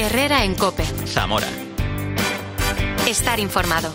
Herrera en COPE. Zamora. Estar informado.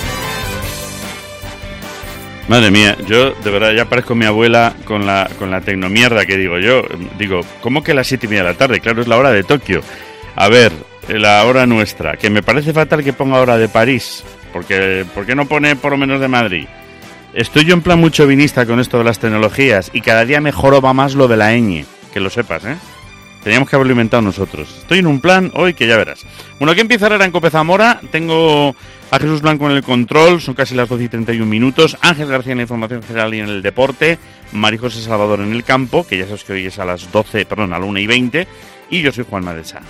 Madre mía, yo de verdad ya parezco mi abuela con la tecnomierda que digo yo. Digo, ¿cómo que las 7:30 de la tarde? Claro, es la hora de Tokio. A ver, la hora nuestra, que me parece fatal que ponga hora de París, porque ¿por qué no pone por lo menos de Madrid? Estoy yo en plan muy chauvinista con esto de las tecnologías y cada día me joroba más lo de la ñ, que lo sepas, ¿eh? Teníamos que haberlo inventado nosotros. Estoy en un plan hoy que ya verás. Bueno, aquí empieza ahora en COPE Zamora. Tengo a Jesús Blanco en el control, son casi las 12:31. Ángel García en la información general y en el deporte. María José Salvador en el campo, que ya sabes que hoy es a las 1:20. Y yo soy Juan Madesa.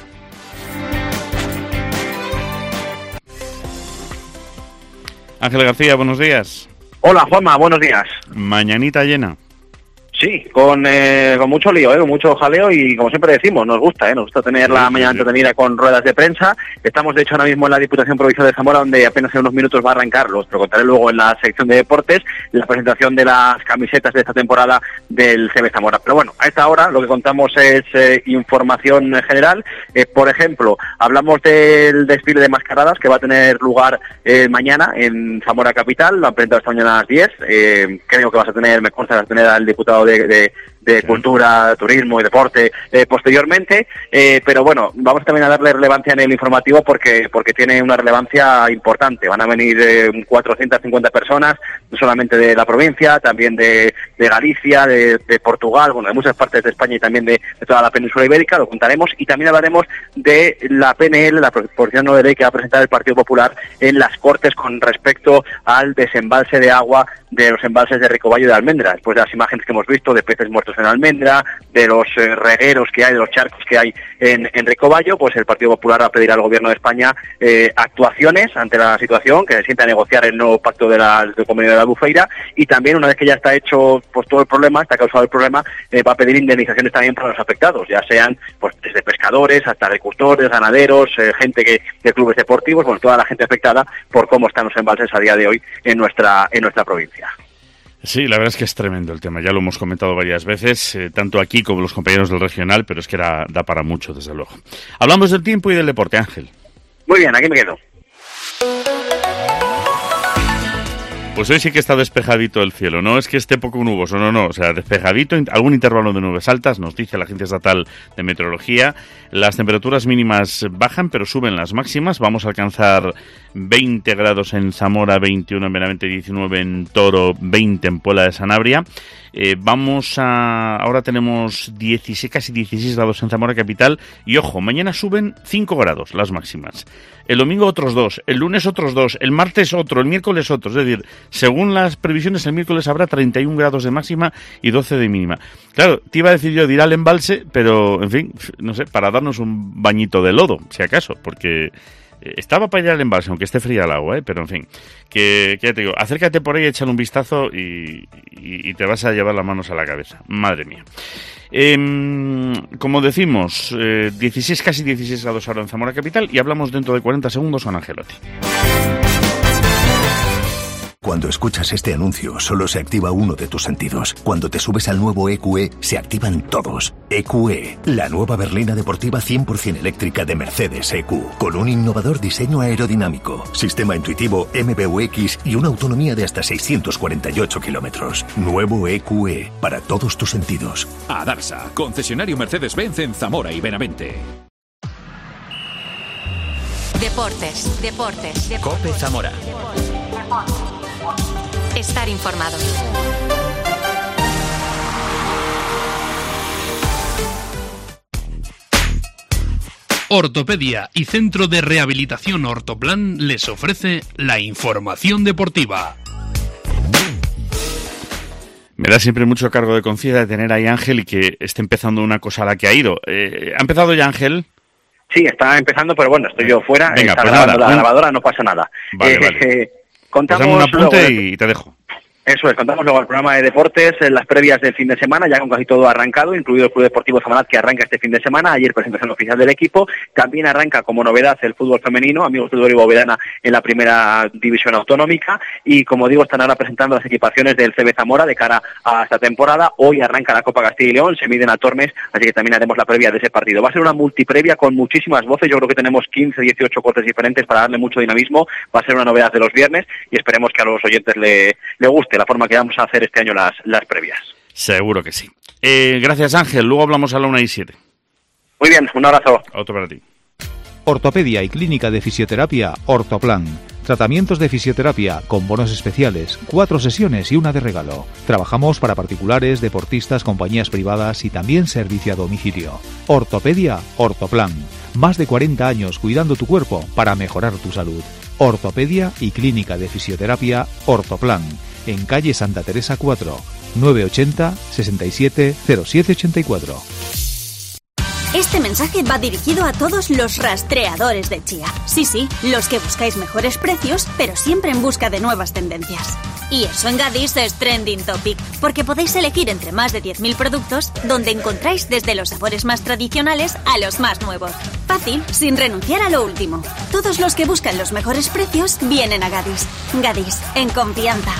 Ángel García, buenos días. Hola Juanma, buenos días. Mañanita llena. Sí, con mucho lío, con mucho jaleo y como siempre decimos, nos gusta tener la mañana entretenida con ruedas de prensa. Estamos de hecho ahora mismo en la Diputación Provincial de Zamora, donde apenas en unos minutos va a arrancarlos, pero contaré luego en la sección de deportes la presentación de las camisetas de esta temporada del CB Zamora. Pero bueno, a esta hora lo que contamos es información general. Por ejemplo, hablamos del desfile de mascaradas que va a tener lugar mañana en Zamora Capital. Lo han presentado esta mañana a las 10. Creo que vas a tener, me consta, al diputado de Cultura, Turismo y Deporte posteriormente, pero bueno, vamos también a darle relevancia en el informativo porque tiene una relevancia importante. Van a venir 450 personas, no solamente de la provincia, también de Galicia, de Portugal, bueno, de muchas partes de España y también de toda la península ibérica, lo contaremos, y también hablaremos de la PNL, la proposición no de ley que va a presentar el Partido Popular en las Cortes con respecto al desembalse de agua de los embalses de Ricobayo y de Almendra, después de las imágenes que hemos visto de peces muertos en Almendra, de los regueros que hay, de los charcos que hay en Ricobayo. Pues el Partido Popular va a pedir al Gobierno de España actuaciones ante la situación, que se sienta a negociar el nuevo pacto del Convenio de la Albufeira, y también, una vez que ya está hecho pues todo el problema, está causado el problema, va a pedir indemnizaciones también para los afectados, ya sean pues desde pescadores hasta agricultores, ganaderos, gente de clubes deportivos, bueno, toda la gente afectada por cómo están los embalses a día de hoy en nuestra provincia. Sí, la verdad es que es tremendo el tema, ya lo hemos comentado varias veces, tanto aquí como los compañeros del regional, pero es que da para mucho, desde luego. Hablamos del tiempo y del deporte, Ángel. Muy bien, aquí me quedo. Pues hoy sí que está despejadito el cielo, no es que esté poco nuboso, no, o sea, despejadito, algún intervalo de nubes altas, nos dice la Agencia Estatal de Meteorología. Las temperaturas mínimas bajan, pero suben las máximas. Vamos a alcanzar 20 grados en Zamora, 21 en Benavente, 19 en Toro, 20 en Puebla de Sanabria. Ahora tenemos 16, casi 16 grados en Zamora Capital, y ojo, mañana suben 5 grados las máximas. El domingo otros 2, el lunes otros 2, el martes otro, el miércoles otro. Es decir, según las previsiones, el miércoles habrá 31 grados de máxima y 12 de mínima. Claro, te iba a decir yo de ir al embalse, pero, en fin, no sé, para darnos un bañito de lodo, si acaso, porque estaba para ir al embalse, aunque esté fría el agua, pero en fin, que ya te digo, acércate por ahí, échale un vistazo y te vas a llevar las manos a la cabeza. Madre mía. Como decimos, 16, casi 16 grados ahora en Zamora Capital, y hablamos dentro de 40 segundos con Angelotti. Cuando escuchas este anuncio, solo se activa uno de tus sentidos. Cuando te subes al nuevo EQE, se activan todos. EQE, la nueva berlina deportiva 100% eléctrica de Mercedes EQ, con un innovador diseño aerodinámico, sistema intuitivo MBUX y una autonomía de hasta 648 kilómetros. Nuevo EQE, para todos tus sentidos. Adarsa, concesionario Mercedes-Benz en Zamora y Benavente. Deportes. COPE Zamora. Estar informado. Ortopedia y Centro de Rehabilitación Ortoplan les ofrece la información deportiva. Me da siempre mucho cargo de conciencia de tener ahí a Ángel y que esté empezando una cosa a la que ha ido. ¿Ha empezado ya, Ángel? Sí, está empezando, pero bueno, estoy yo fuera. Venga, está pues grabando nada, la grabadora, no pasa nada. Vale. Contamos Pues dame un apunte luego, y te dejo. Eso es, contamos luego el programa de deportes, en las previas del fin de semana, ya con casi todo arrancado, incluido el Club Deportivo Zamarat, que arranca este fin de semana. Ayer presentación oficial del equipo. También arranca como novedad el fútbol femenino, Amigos Fútbol y Bovedana en la primera división autonómica. Y como digo, están ahora presentando las equipaciones del CB Zamora de cara a esta temporada. Hoy arranca la Copa Castilla y León, se miden a Tormes, así que también haremos la previa de ese partido. Va a ser una multiprevia con muchísimas voces, yo creo que tenemos 15, 18 cortes diferentes para darle mucho dinamismo. Va a ser una novedad de los viernes y esperemos que a los oyentes le guste la forma que vamos a hacer este año las previas. Seguro que sí. Gracias, Ángel. Luego hablamos a la 1:07. Muy bien, un abrazo. Otro para ti. Ortopedia y Clínica de Fisioterapia Ortoplan. Tratamientos de fisioterapia con bonos especiales, 4 sesiones y una de regalo. Trabajamos para particulares, deportistas, compañías privadas y también servicio a domicilio. Ortopedia Ortoplan. Más de 40 años cuidando tu cuerpo para mejorar tu salud. Ortopedia y Clínica de Fisioterapia Ortoplan. En calle Santa Teresa 4, 980 67 0784. Este mensaje va dirigido a todos los rastreadores de chía. Sí, los que buscáis mejores precios, pero siempre en busca de nuevas tendencias. Y eso en Gadis es trending topic, porque podéis elegir entre más de 10.000 productos, donde encontráis desde los sabores más tradicionales a los más nuevos. Fácil, sin renunciar a lo último. Todos los que buscan los mejores precios vienen a Gadis. Gadis, en confianza.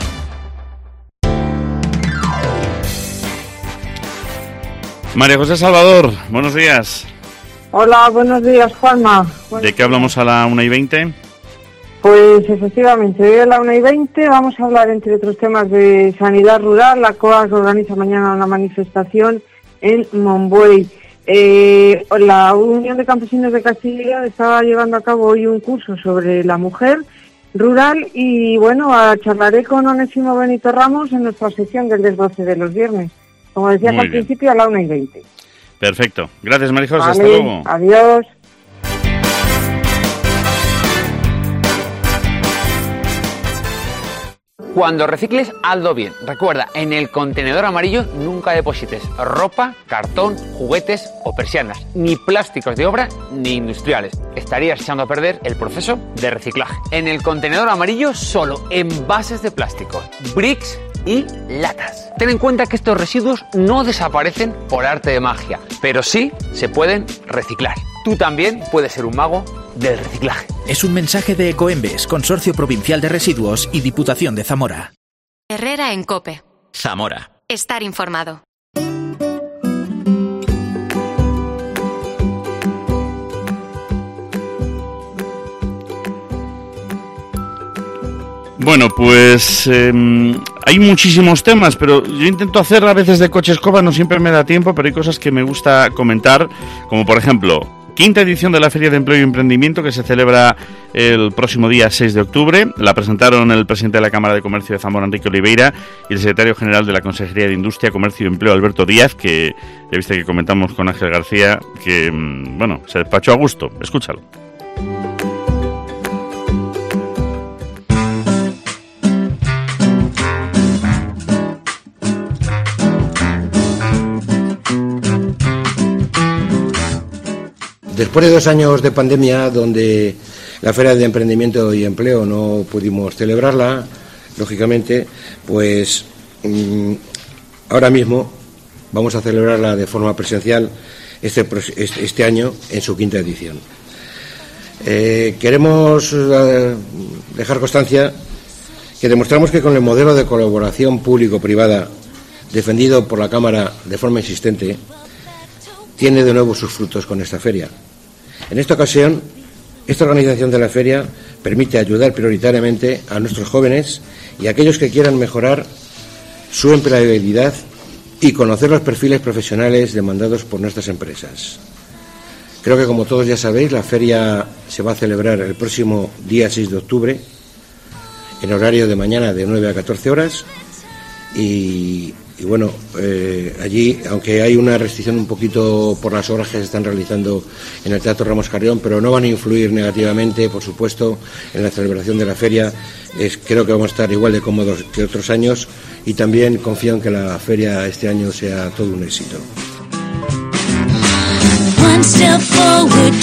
María José Salvador, buenos días. Hola, buenos días, Juanma. ¿De qué hablamos a la 1:20? Pues efectivamente, hoy a la 1:20 vamos a hablar, entre otros temas, de sanidad rural. La COAG organiza mañana una manifestación en Monbuey. La Unión de Campesinos de Castilla y León estaba llevando a cabo hoy un curso sobre la mujer rural y, bueno, charlaré con Onésimo Benito Ramos en nuestra sección del desguace de los viernes. Como decías al principio, a la 1:20. Perfecto. Gracias, María José. Vale, hasta luego. Adiós. Cuando recicles, hazlo bien. Recuerda, en el contenedor amarillo nunca deposites ropa, cartón, juguetes o persianas, ni plásticos de obra ni industriales. Estarías echando a perder el proceso de reciclaje. En el contenedor amarillo solo envases de plástico, bricks y latas. Ten en cuenta que estos residuos no desaparecen por arte de magia, pero sí se pueden reciclar. Tú también puedes ser un mago del reciclaje. Es un mensaje de Ecoembes, Consorcio Provincial de Residuos y Diputación de Zamora. Herrera en COPE. Zamora. Estar informado. Bueno, pues hay muchísimos temas, pero yo intento hacer a veces de coche escoba, no siempre me da tiempo, pero hay cosas que me gusta comentar, como por ejemplo, quinta edición de la Feria de Empleo y Emprendimiento que se celebra el próximo día 6 de octubre. La presentaron el presidente de la Cámara de Comercio de Zamora, Enrique Oliveira, y el secretario general de la Consejería de Industria, Comercio y Empleo, Alberto Díaz, que ya viste que comentamos con Ángel García, que, bueno, se despachó a gusto. Escúchalo. Después de 2 años de pandemia, donde la Feria de Emprendimiento y Empleo no pudimos celebrarla, lógicamente, pues ahora mismo vamos a celebrarla de forma presencial este año en su quinta edición. Queremos dejar constancia que demostramos que con el modelo de colaboración público-privada defendido por la Cámara de forma insistente, tiene de nuevo sus frutos con esta feria. En esta ocasión, esta organización de la feria permite ayudar prioritariamente a nuestros jóvenes y a aquellos que quieran mejorar su empleabilidad y conocer los perfiles profesionales demandados por nuestras empresas. Creo que, como todos ya sabéis, la feria se va a celebrar el próximo día 6 de octubre, en horario de mañana de 9 a 14 horas, y bueno, allí, aunque hay una restricción un poquito por las obras que se están realizando en el Teatro Ramos Carrión, pero no van a influir negativamente, por supuesto, en la celebración de la feria. Creo que vamos a estar igual de cómodos que otros años y también confío en que la feria este año sea todo un éxito. One step forward,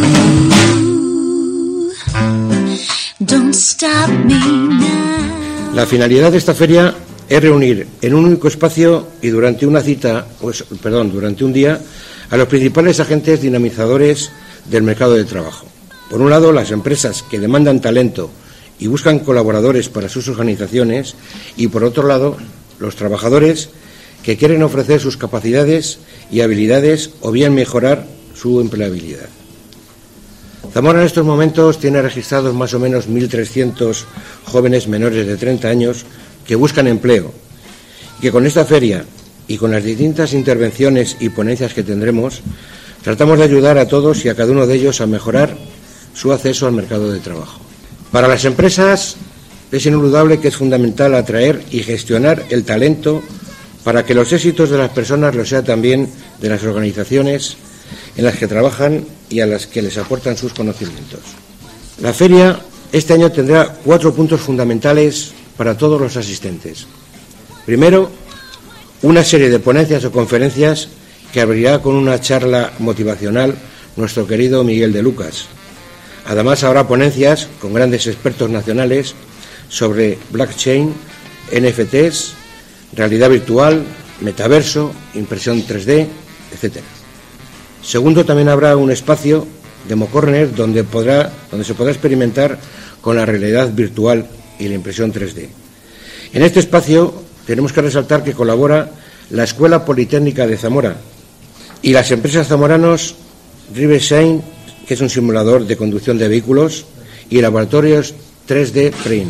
two. Don't stop me now. La finalidad de esta feria es reunir en un único espacio y durante un día a los principales agentes dinamizadores del mercado de trabajo. Por un lado, las empresas que demandan talento y buscan colaboradores para sus organizaciones, y por otro lado, los trabajadores que quieren ofrecer sus capacidades y habilidades o bien mejorar su empleabilidad. Zamora en estos momentos tiene registrados más o menos 1.300 jóvenes menores de 30 años que buscan empleo, y que con esta feria y con las distintas intervenciones y ponencias que tendremos, tratamos de ayudar a todos y a cada uno de ellos a mejorar su acceso al mercado de trabajo. Para las empresas es indudable que es fundamental atraer y gestionar el talento para que los éxitos de las personas lo sea también de las organizaciones en las que trabajan y a las que les aportan sus conocimientos. La feria este año tendrá 4 puntos fundamentales para todos los asistentes. Primero, una serie de ponencias o conferencias que abrirá con una charla motivacional nuestro querido Miguel de Lucas. Además, habrá ponencias con grandes expertos nacionales sobre blockchain, NFTs, realidad virtual, metaverso, impresión 3D, etc. Segundo, también habrá un espacio Demo Corner donde se podrá experimentar con la realidad virtual y la impresión 3D. En este espacio tenemos que resaltar que colabora la Escuela Politécnica de Zamora y las empresas zamoranos Riverside, que es un simulador de conducción de vehículos, y laboratorios 3D Print.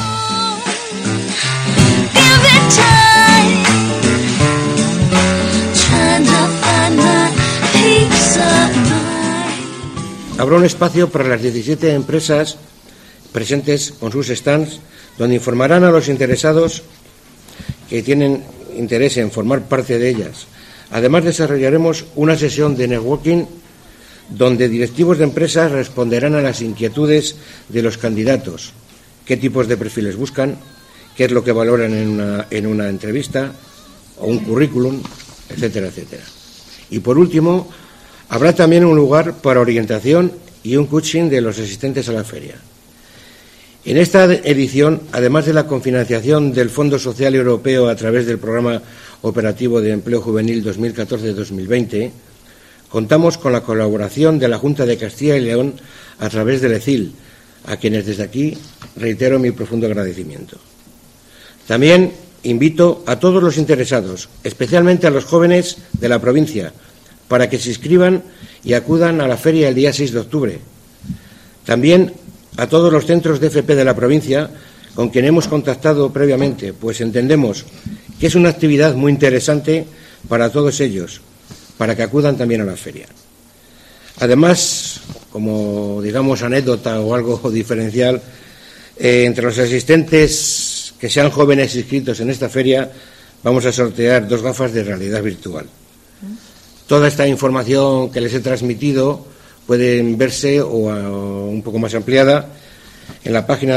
Habrá un espacio para las 17 empresas presentes con sus stands, donde informarán a los interesados que tienen interés en formar parte de ellas. Además, desarrollaremos una sesión de networking donde directivos de empresas responderán a las inquietudes de los candidatos, qué tipos de perfiles buscan, qué es lo que valoran en una entrevista o un currículum, etcétera, etcétera. Y por último, habrá también un lugar para orientación y un coaching de los asistentes a la feria. En esta edición, además de la cofinanciación del Fondo Social Europeo a través del Programa Operativo de Empleo Juvenil 2014-2020, contamos con la colaboración de la Junta de Castilla y León a través del ECIL, a quienes desde aquí reitero mi profundo agradecimiento. También invito a todos los interesados, especialmente a los jóvenes de la provincia, para que se inscriban y acudan a la feria el día 6 de octubre. También a todos los centros de FP de la provincia con quien hemos contactado previamente, pues entendemos que es una actividad muy interesante para todos ellos, para que acudan también a la feria. Además, como digamos anécdota o algo diferencial, entre los asistentes que sean jóvenes inscritos en esta feria, vamos a sortear 2 gafas de realidad virtual. Toda esta información que les he transmitido pueden verse o un poco más ampliada en la página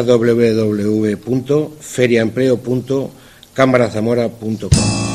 www.feriaempleo.cámarazamora.com.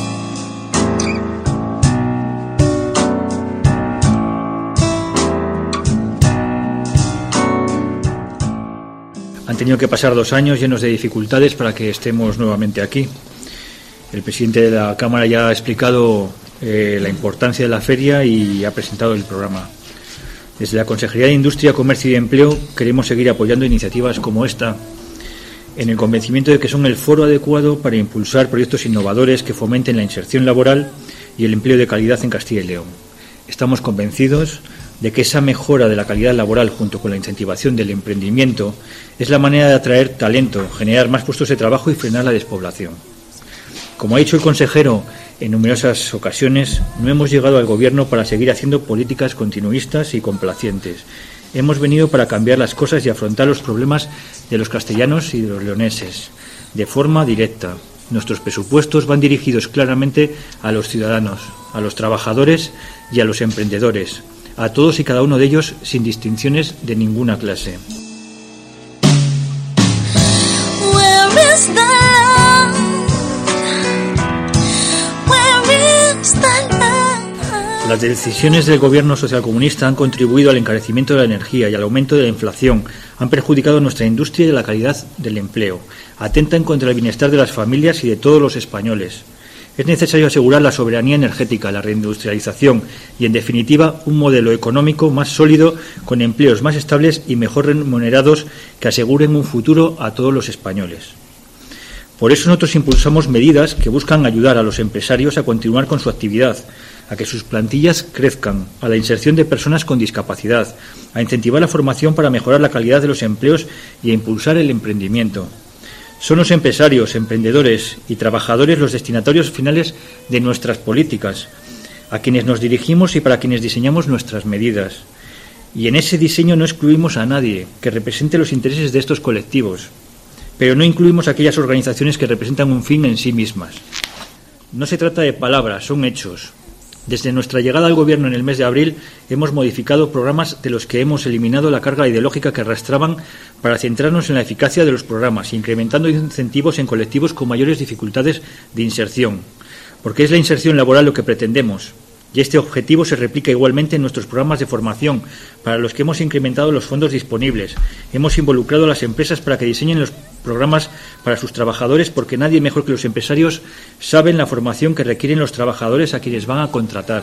Han tenido que pasar 2 años llenos de dificultades para que estemos nuevamente aquí. El presidente de la Cámara ya ha explicado la importancia de la feria y ha presentado el programa. Desde la Consejería de Industria, Comercio y Empleo queremos seguir apoyando iniciativas como esta, en el convencimiento de que son el foro adecuado para impulsar proyectos innovadores que fomenten la inserción laboral y el empleo de calidad en Castilla y León. Estamos convencidos de que esa mejora de la calidad laboral junto con la incentivación del emprendimiento es la manera de atraer talento, generar más puestos de trabajo y frenar la despoblación. Como ha dicho el consejero en numerosas ocasiones, no hemos llegado al Gobierno para seguir haciendo políticas continuistas y complacientes. Hemos venido para cambiar las cosas y afrontar los problemas de los castellanos y de los leoneses, de forma directa. Nuestros presupuestos van dirigidos claramente a los ciudadanos, a los trabajadores y a los emprendedores, a todos y cada uno de ellos sin distinciones de ninguna clase. Las decisiones del Gobierno socialcomunista han contribuido al encarecimiento de la energía y al aumento de la inflación, han perjudicado nuestra industria y la calidad del empleo, atentan contra el bienestar de las familias y de todos los españoles. Es necesario asegurar la soberanía energética, la reindustrialización y, en definitiva, un modelo económico más sólido, con empleos más estables y mejor remunerados que aseguren un futuro a todos los españoles. Por eso nosotros impulsamos medidas que buscan ayudar a los empresarios a continuar con su actividad, a que sus plantillas crezcan, a la inserción de personas con discapacidad, a incentivar la formación para mejorar la calidad de los empleos y a impulsar el emprendimiento. Son los empresarios, emprendedores y trabajadores los destinatarios finales de nuestras políticas, a quienes nos dirigimos y para quienes diseñamos nuestras medidas. Y en ese diseño no excluimos a nadie que represente los intereses de estos colectivos, pero no incluimos a aquellas organizaciones que representan un fin en sí mismas. No se trata de palabras, son hechos. Desde nuestra llegada al Gobierno en el mes de abril hemos modificado programas de los que hemos eliminado la carga ideológica que arrastraban para centrarnos en la eficacia de los programas, incrementando incentivos en colectivos con mayores dificultades de inserción, porque es la inserción laboral lo que pretendemos. Y este objetivo se replica igualmente en nuestros programas de formación, para los que hemos incrementado los fondos disponibles. Hemos involucrado a las empresas para que diseñen los programas para sus trabajadores, porque nadie mejor que los empresarios saben la formación que requieren los trabajadores a quienes van a contratar.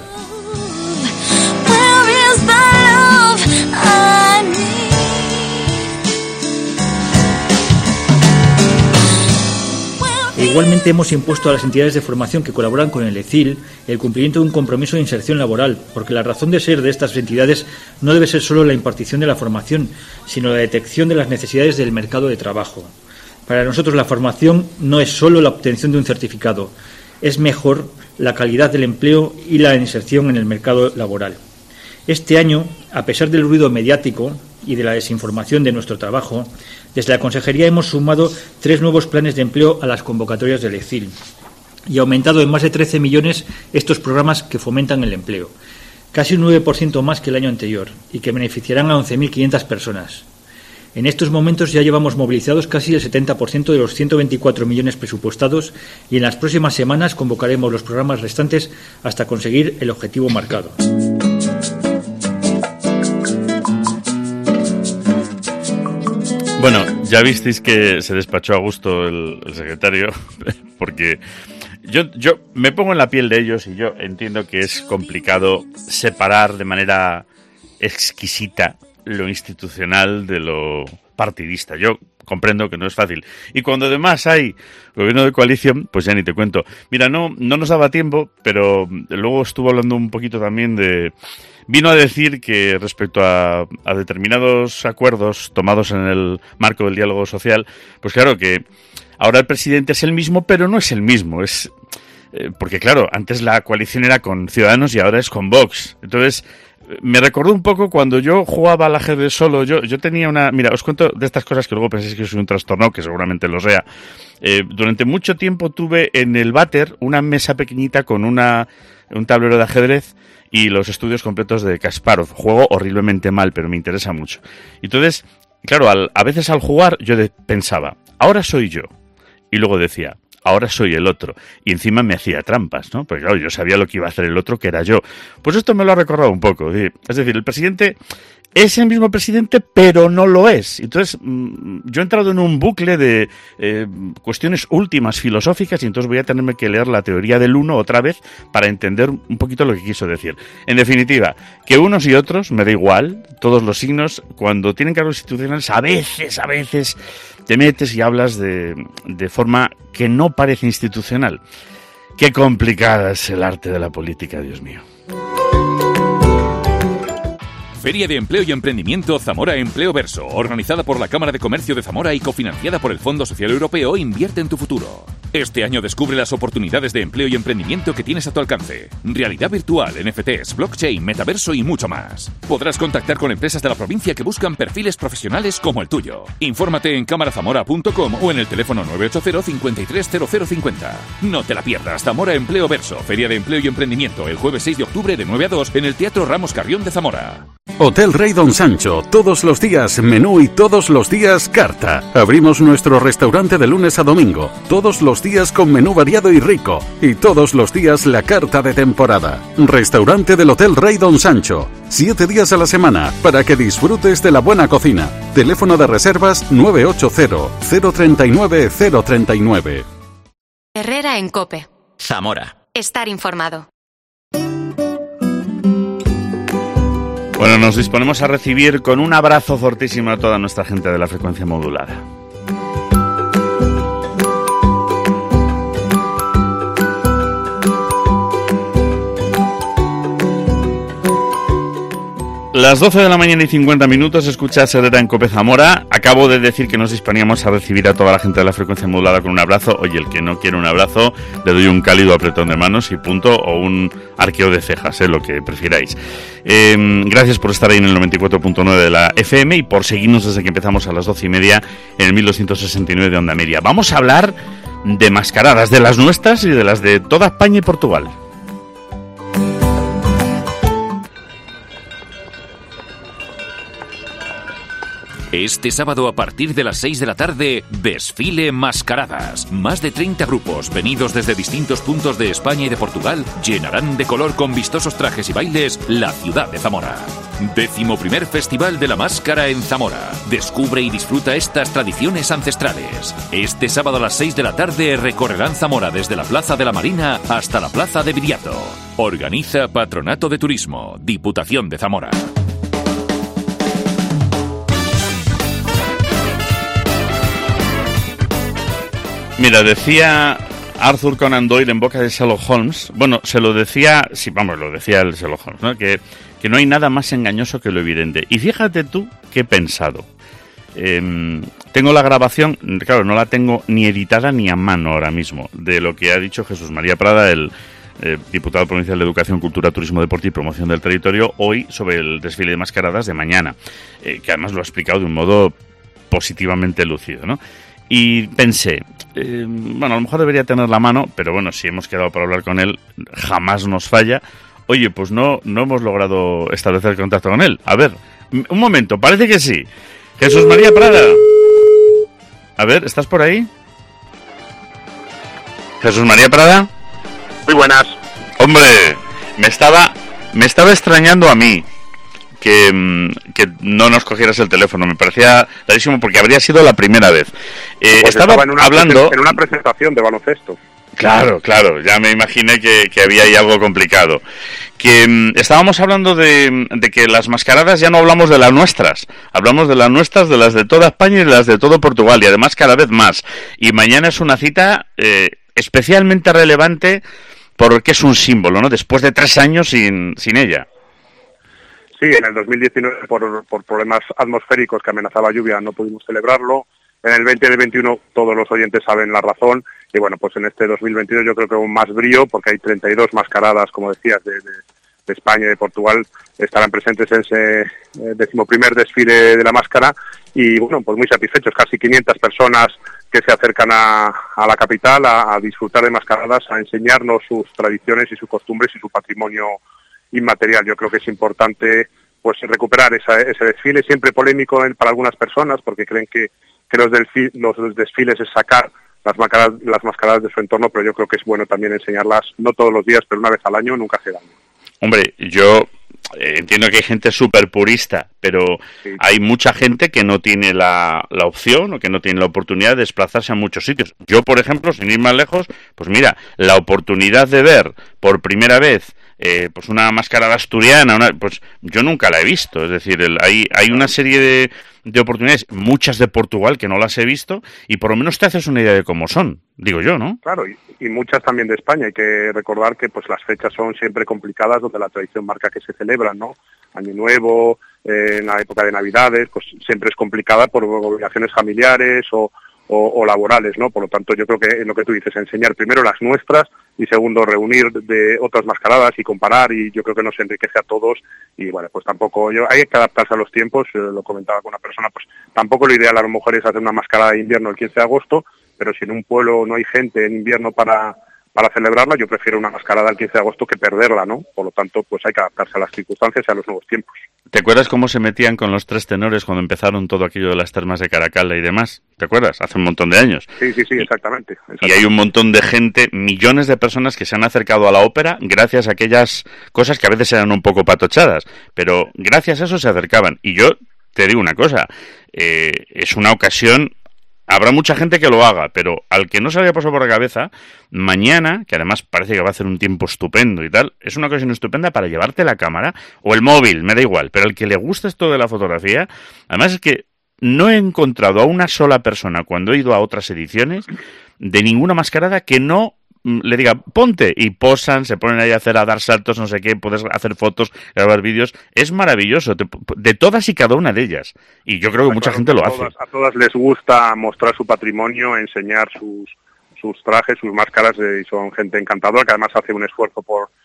E igualmente hemos impuesto a las entidades de formación que colaboran con el ECIL el cumplimiento de un compromiso de inserción laboral, porque la razón de ser de estas entidades no debe ser solo la impartición de la formación, sino la detección de las necesidades del mercado de trabajo. Para nosotros la formación no es solo la obtención de un certificado, es mejor la calidad del empleo y la inserción en el mercado laboral. Este año, a pesar del ruido mediático y de la desinformación de nuestro trabajo, desde la Consejería hemos sumado 3 nuevos planes de empleo a las convocatorias del ECIL y aumentado en más de 13 millones estos programas que fomentan el empleo, casi un 9% más que el año anterior, y que beneficiarán a 11.500 personas. En estos momentos ya llevamos movilizados casi el 70% de los 124 millones presupuestados y en las próximas semanas convocaremos los programas restantes hasta conseguir el objetivo marcado. Bueno, ya visteis que se despachó a gusto el secretario, porque yo me pongo en la piel de ellos y yo entiendo que es complicado separar de manera exquisita lo institucional de lo partidista. Yo comprendo que no es fácil. Y cuando además hay gobierno de coalición, pues ya ni te cuento. Mira, no nos daba tiempo, pero luego estuvo hablando un poquito también de... Vino a decir que respecto a determinados acuerdos tomados en el marco del diálogo social, pues claro que ahora el presidente es el mismo, pero no es el mismo. Es porque claro, antes la coalición era con Ciudadanos y ahora es con Vox. Entonces, me recordó un poco cuando yo jugaba al ajedrez solo. Yo tenía una... Mira, os cuento de estas cosas que luego pensáis que soy un trastornado, que seguramente lo sea. Durante mucho tiempo tuve en el váter una mesa pequeñita con un tablero de ajedrez y los estudios completos de Kasparov. Juego horriblemente mal, pero me interesa mucho. Entonces, claro, a veces al jugar yo pensaba, ahora soy yo. Y luego decía, ahora soy el otro. Y encima me hacía trampas, ¿no? Porque claro, yo sabía lo que iba a hacer el otro, que era yo. Pues esto me lo ha recordado un poco. Es decir, el presidente es el mismo presidente, pero no lo es. Entonces, yo he entrado en un bucle de cuestiones últimas filosóficas y entonces voy a tenerme que leer la teoría del uno otra vez para entender un poquito lo que quiso decir. En definitiva, que unos y otros, me da igual, todos los signos, cuando tienen cargos institucionales, a veces te metes y hablas de forma que no parece institucional. Qué complicada es el arte de la política, Dios mío. Feria de Empleo y Emprendimiento Zamora Empleo Verso, organizada por la Cámara de Comercio de Zamora y cofinanciada por el Fondo Social Europeo, invierte en tu futuro. Este año descubre las oportunidades de empleo y emprendimiento que tienes a tu alcance. Realidad virtual, NFTs, blockchain, metaverso y mucho más. Podrás contactar con empresas de la provincia que buscan perfiles profesionales como el tuyo. Infórmate en cámarazamora.com o en el teléfono 980-530050. No te la pierdas. Zamora Empleo Verso, Feria de Empleo y Emprendimiento, el jueves 6 de octubre de 9 a 2 en el Teatro Ramos Carrión de Zamora. Hotel Rey Don Sancho, todos los días menú y todos los días carta. Abrimos nuestro restaurante de lunes a domingo, todos los días con menú variado y rico, y todos los días la carta de temporada. Restaurante del Hotel Rey Don Sancho, 7 días a la semana para que disfrutes de la buena cocina. Teléfono de reservas 980-039-039. Herrera en COPE. Zamora. Estar informado. Bueno, nos disponemos a recibir con un abrazo fortísimo a toda nuestra gente de la frecuencia modulada. Las 12 de la mañana y 50 minutos, escuchas Herrera en COPE Zamora. Acabo de decir que nos disponíamos a recibir a toda la gente de la frecuencia modulada con un abrazo. Oye, el que no quiere un abrazo, le doy un cálido apretón de manos y punto, o un arqueo de cejas, lo que prefiráis. Gracias por estar ahí en el 94.9 de la FM y por seguirnos desde que empezamos a las 12:30 en el 1269 de Onda Media. Vamos a hablar de mascaradas, de las nuestras y de las de toda España y Portugal. Este sábado a partir de las 6 de la tarde, desfile Mascaradas. Más de 30 grupos venidos desde distintos puntos de España y de Portugal llenarán de color con vistosos trajes y bailes la ciudad de Zamora. 11º Festival de la Máscara en Zamora. Descubre y disfruta estas tradiciones ancestrales. Este sábado a las 6 de la tarde recorrerán Zamora desde la Plaza de la Marina hasta la Plaza de Viriato. Organiza Patronato de Turismo, Diputación de Zamora. Mira, decía Arthur Conan Doyle en boca de Sherlock Holmes, bueno, se lo decía, sí, vamos, lo decía el Sherlock Holmes, ¿no? Que no hay nada más engañoso que lo evidente. Y fíjate tú qué he pensado. Tengo la grabación, claro, no la tengo ni editada ni a mano ahora mismo, de lo que ha dicho Jesús María Prada, el diputado provincial de Educación, Cultura, Turismo, Deporte y Promoción del Territorio, hoy sobre el desfile de mascaradas de mañana, que además lo ha explicado de un modo positivamente lúcido, ¿no? Y pensé, bueno, a lo mejor debería tener la mano, pero bueno, si hemos quedado para hablar con él, jamás nos falla. Oye, pues no hemos logrado establecer contacto con él. A ver, un momento, parece que sí. Jesús María Prada. A ver, ¿estás por ahí? Jesús María Prada. Muy buenas. Hombre, me estaba extrañando a mí que no nos cogieras el teléfono. Me parecía rarísimo porque habría sido la primera vez. Pues estaba hablando en una presentación de baloncesto. Claro, ya me imaginé que había ahí algo complicado. Que estábamos hablando de que las mascaradas ya no hablamos de las nuestras, hablamos de las nuestras, de las de toda España y de las de todo Portugal, y además cada vez más. Y mañana es una cita especialmente relevante porque es un símbolo, ¿no? Después de 3 años sin ella. Sí, en el 2019 por problemas atmosféricos que amenazaba lluvia no pudimos celebrarlo. En el 2021 todos los oyentes saben la razón. Y bueno, pues en este 2022 yo creo que con más brío, porque hay 32 mascaradas, como decías, de España y de Portugal, estarán presentes en ese 11º desfile de la máscara. Y bueno, pues muy satisfechos, casi 500 personas que se acercan a la capital a disfrutar de mascaradas, a enseñarnos sus tradiciones y sus costumbres y su patrimonio inmaterial. Yo creo que es importante pues recuperar ese desfile, siempre polémico para algunas personas porque creen que los desfiles es sacar las mascaradas de su entorno, pero yo creo que es bueno también enseñarlas, no todos los días, pero una vez al año nunca hace daño. Hombre, yo entiendo que hay gente súper purista, pero sí, hay mucha gente que no tiene la opción o que no tiene la oportunidad de desplazarse a muchos sitios. Yo, por ejemplo, sin ir más lejos, pues mira, la oportunidad de ver por primera vez pues una mascarada asturiana, pues yo nunca la he visto. Es decir, hay una serie de oportunidades, muchas de Portugal que no las he visto, y por lo menos te haces una idea de cómo son, digo yo, ¿no? Claro, y muchas también de España. Hay que recordar que pues las fechas son siempre complicadas, donde la tradición marca que se celebran, ¿no? Año Nuevo, en la época de Navidades, pues siempre es complicada por obligaciones familiares o laborales, ¿no? Por lo tanto, yo creo que en lo que tú dices, enseñar primero las nuestras y segundo, reunir de otras mascaradas y comparar, y yo creo que nos enriquece a todos. Y bueno, pues tampoco, hay que adaptarse a los tiempos, lo comentaba con una persona, pues tampoco lo ideal a lo mejor es hacer una mascarada de invierno el 15 de agosto, pero si en un pueblo no hay gente en invierno para celebrarla, yo prefiero una mascarada el 15 de agosto que perderla, ¿no? Por lo tanto, pues hay que adaptarse a las circunstancias y a los nuevos tiempos. ¿Te acuerdas cómo se metían con los 3 tenores cuando empezaron todo aquello de las termas de Caracalla y demás? ¿Te acuerdas? Hace un montón de años. Sí, exactamente. Y hay un montón de gente, millones de personas que se han acercado a la ópera gracias a aquellas cosas que a veces eran un poco patochadas, pero gracias a eso se acercaban. Y yo te digo una cosa, es una ocasión. Habrá mucha gente que lo haga, pero al que no se le haya pasado por la cabeza, mañana, que además parece que va a hacer un tiempo estupendo y tal, es una ocasión estupenda para llevarte la cámara o el móvil, me da igual, pero al que le guste esto de la fotografía, además es que no he encontrado a una sola persona cuando he ido a otras ediciones de ninguna mascarada que no le diga, ponte, y posan, se ponen ahí a dar saltos, no sé qué, puedes hacer fotos, grabar vídeos, es maravilloso, de todas y cada una de ellas, y yo creo que mucha gente lo hace. A todas les gusta mostrar su patrimonio, enseñar sus trajes, sus máscaras, y son gente encantadora, que además hace un esfuerzo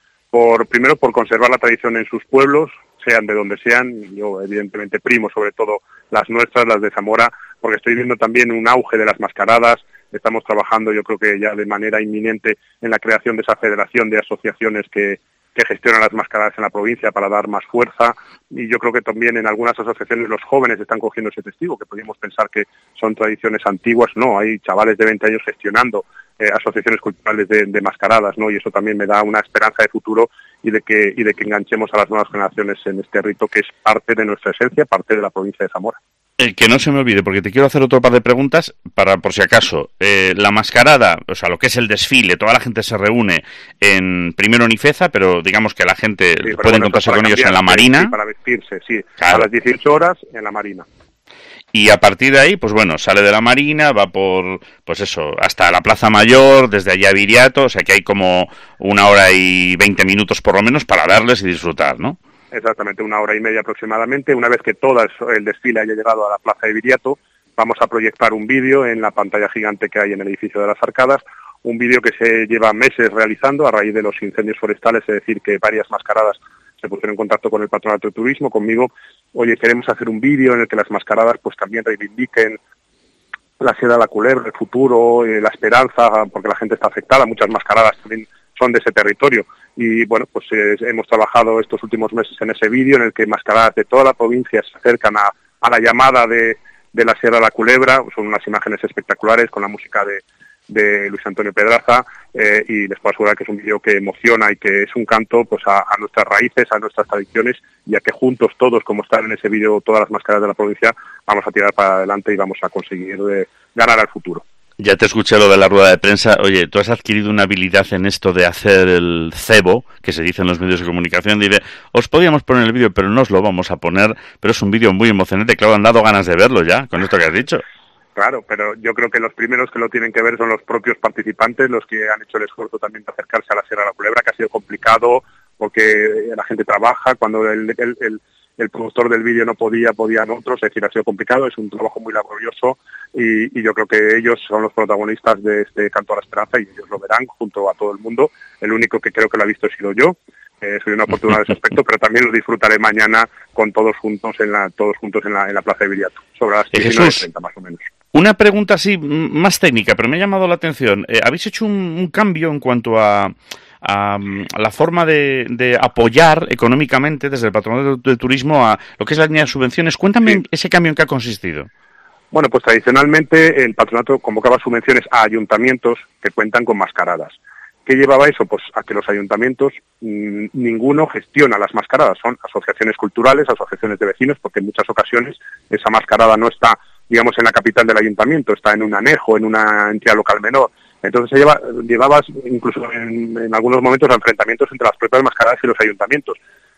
primero por conservar la tradición en sus pueblos, sean de donde sean. Yo evidentemente primo sobre todo las nuestras, las de Zamora, porque estoy viendo también un auge de las mascaradas. Estamos trabajando, yo creo que ya de manera inminente, en la creación de esa federación de asociaciones que gestionan las mascaradas en la provincia para dar más fuerza, y yo creo que también en algunas asociaciones los jóvenes están cogiendo ese testigo, que podríamos pensar que son tradiciones antiguas. No, hay chavales de 20 años gestionando asociaciones culturales de mascaradas, ¿no? Y eso también me da una esperanza de futuro y de que enganchemos a las nuevas generaciones en este rito que es parte de nuestra esencia, parte de la provincia de Zamora. Que no se me olvide, porque te quiero hacer otro par de preguntas para, por si acaso, la mascarada, o sea, lo que es el desfile, toda la gente se reúne primero en Ifeza, pero digamos que la gente puede encontrarse con ellos en la Marina. Sí, para vestirse, sí, claro. A las 18 horas en la Marina. Y a partir de ahí, pues bueno, sale de la Marina, va por, pues eso, hasta la Plaza Mayor, desde allá a Viriato, o sea que hay como 1 hora y 20 minutos por lo menos para verles y disfrutar, ¿no? Exactamente, 1 hora y media aproximadamente. Una vez que todo el desfile haya llegado a la Plaza de Viriato, vamos a proyectar un vídeo en la pantalla gigante que hay en el edificio de las Arcadas, un vídeo que se lleva meses realizando a raíz de los incendios forestales, es decir, que varias mascaradas se pusieron en contacto con el Patronato de Turismo, conmigo. Oye, queremos hacer un vídeo en el que las mascaradas pues también reivindiquen la Sierra de la Culebra, el futuro, la esperanza, porque la gente está afectada. Muchas mascaradas también son de ese territorio. Y bueno, pues hemos trabajado estos últimos meses en ese vídeo en el que mascaradas de toda la provincia se acercan a la llamada de la Sierra de la Culebra. Son unas imágenes espectaculares con la música de Luis Antonio Pedraza, y les puedo asegurar que es un vídeo que emociona y que es un canto pues a nuestras raíces, a nuestras tradiciones, y a que juntos todos, como están en ese vídeo todas las máscaras de la provincia, vamos a tirar para adelante y vamos a conseguir ganar al futuro. Ya te escuché lo de la rueda de prensa. Oye, tú has adquirido una habilidad en esto de hacer el cebo, que se dice en los medios de comunicación. Dice, os podíamos poner el vídeo, pero no os lo vamos a poner. Pero es un vídeo muy emocionante. Claro, han dado ganas de verlo ya, con esto que has dicho. Claro, pero yo creo que los primeros que lo tienen que ver son los propios participantes, los que han hecho el esfuerzo también de acercarse a la Sierra de la Culebra, que ha sido complicado porque la gente trabaja. Cuando el productor del vídeo no podían otros, es decir, ha sido complicado, es un trabajo muy laborioso, y yo creo que ellos son los protagonistas de este Canto a la Esperanza, y ellos lo verán junto a todo el mundo. El único que creo que lo ha visto he sido yo. Soy una oportunidad de ese aspecto, pero también lo disfrutaré mañana con todos juntos en la Plaza de Viriato, sobre las 19:30 más o menos. Una pregunta así más técnica, pero me ha llamado la atención. ¿Habéis hecho un cambio en cuanto a la forma de apoyar económicamente desde el Patronato de Turismo a lo que es la línea de subvenciones? Cuéntame ese cambio en qué ha consistido. Bueno, pues tradicionalmente el Patronato convocaba subvenciones a ayuntamientos que cuentan con mascaradas. ¿Qué llevaba eso? Pues a que los ayuntamientos ninguno gestiona las mascaradas, son asociaciones culturales, asociaciones de vecinos, porque en muchas ocasiones esa mascarada no está, digamos, en la capital del ayuntamiento, está en un anejo, en una entidad local menor. Entonces llevabas incluso en algunos momentos a enfrentamientos entre las propias mascaradas y los ayuntamientos.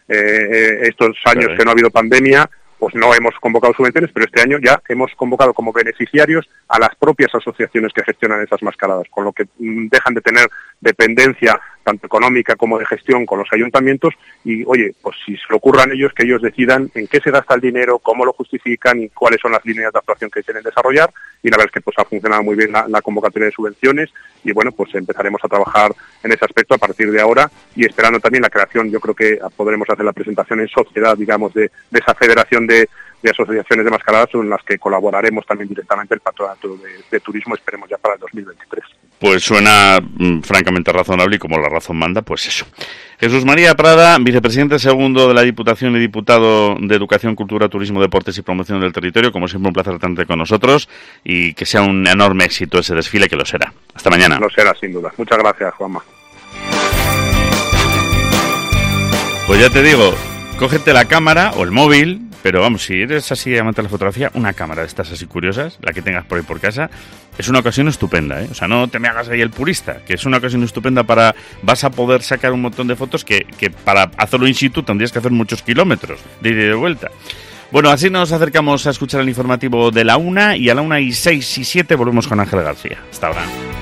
Estos años que no ha habido pandemia, pues no hemos convocado subvenciones, pero este año ya hemos convocado como beneficiarios a las propias asociaciones que gestionan esas mascaradas, con lo que dejan de tener dependencia tanto económica como de gestión con los ayuntamientos, y oye, pues si se le ocurran ellos, que ellos decidan en qué se gasta el dinero, cómo lo justifican y cuáles son las líneas de actuación que quieren desarrollar. Y la verdad es que pues ha funcionado muy bien la convocatoria de subvenciones, y bueno, pues empezaremos a trabajar en ese aspecto a partir de ahora, y esperando también la creación. Yo creo que podremos hacer la presentación en sociedad, digamos, de esa federación de asociaciones de mascaradas, en las que colaboraremos también directamente el Patronato de Turismo, esperemos ya para el 2023. Pues suena francamente razonable, y como la razón manda, pues eso. Jesús María Prada, vicepresidente segundo de la Diputación y diputado de Educación, Cultura, Turismo, Deportes y Promoción del Territorio. Como siempre, un placer tenerte con nosotros, y que sea un enorme éxito ese desfile, que lo será. Hasta mañana. Lo será, sin duda. Muchas gracias, Juanma. Pues ya te digo, cógete la cámara o el móvil, Pero vamos, si eres así amante de la fotografía, una cámara de estas así curiosas, la que tengas por ahí por casa, es una ocasión estupenda, ¿eh? O sea, no te me hagas ahí el purista, que es una ocasión estupenda vas a poder sacar un montón de fotos que para hacerlo in situ tendrías que hacer muchos kilómetros de ida y de vuelta. Bueno, así nos acercamos a escuchar el informativo de la 1, y a la 1:06 y 7 volvemos con Ángel García. Hasta ahora.